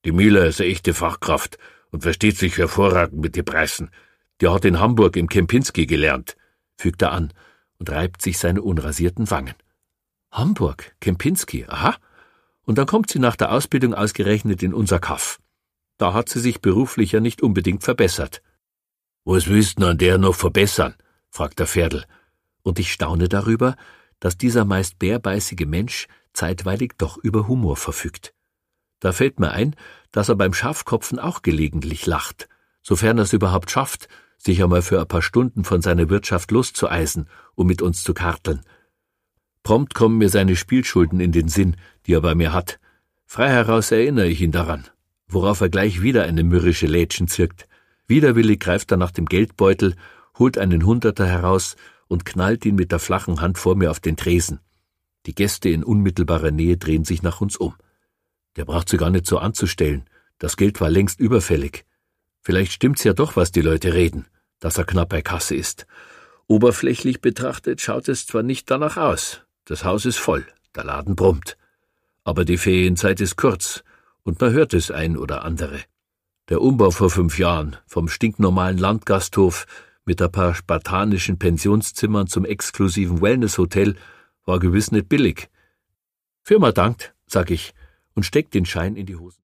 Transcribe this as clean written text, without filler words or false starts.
Die Mila ist eine echte Fachkraft und versteht sich hervorragend mit den Preisen. Die hat in Hamburg im Kempinski gelernt, fügt er an und reibt sich seine unrasierten Wangen. Hamburg, Kempinski, aha. Und dann kommt sie nach der Ausbildung ausgerechnet in unser Kaff. Da hat sie sich beruflich ja nicht unbedingt verbessert. Was willst du an der noch verbessern? Fragt der Ferdl. Und ich staune darüber, dass dieser meist bärbeißige Mensch zeitweilig doch über Humor verfügt. Da fällt mir ein, dass er beim Schafkopfen auch gelegentlich lacht, sofern er es überhaupt schafft, sich einmal für ein paar Stunden von seiner Wirtschaft loszueisen, um mit uns zu karteln. Prompt kommen mir seine Spielschulden in den Sinn, die er bei mir hat. Frei heraus erinnere ich ihn daran, worauf er gleich wieder eine mürrische Lätschen zirkt. Widerwillig greift er nach dem Geldbeutel, holt einen Hunderter heraus und knallt ihn mit der flachen Hand vor mir auf den Tresen. Die Gäste in unmittelbarer Nähe drehen sich nach uns um. Der braucht sie gar nicht so anzustellen. Das Geld war längst überfällig. Vielleicht stimmt's ja doch, was die Leute reden, dass er knapp bei Kasse ist. Oberflächlich betrachtet schaut es zwar nicht danach aus. Das Haus ist voll, der Laden brummt. Aber die Ferienzeit ist kurz und man hört es ein oder andere. Der Umbau vor 5 Jahren vom stinknormalen Landgasthof mit ein paar spartanischen Pensionszimmern zum exklusiven Wellnesshotel war gewiss nicht billig. Firma dankt, sag ich und steck den Schein in die Hose.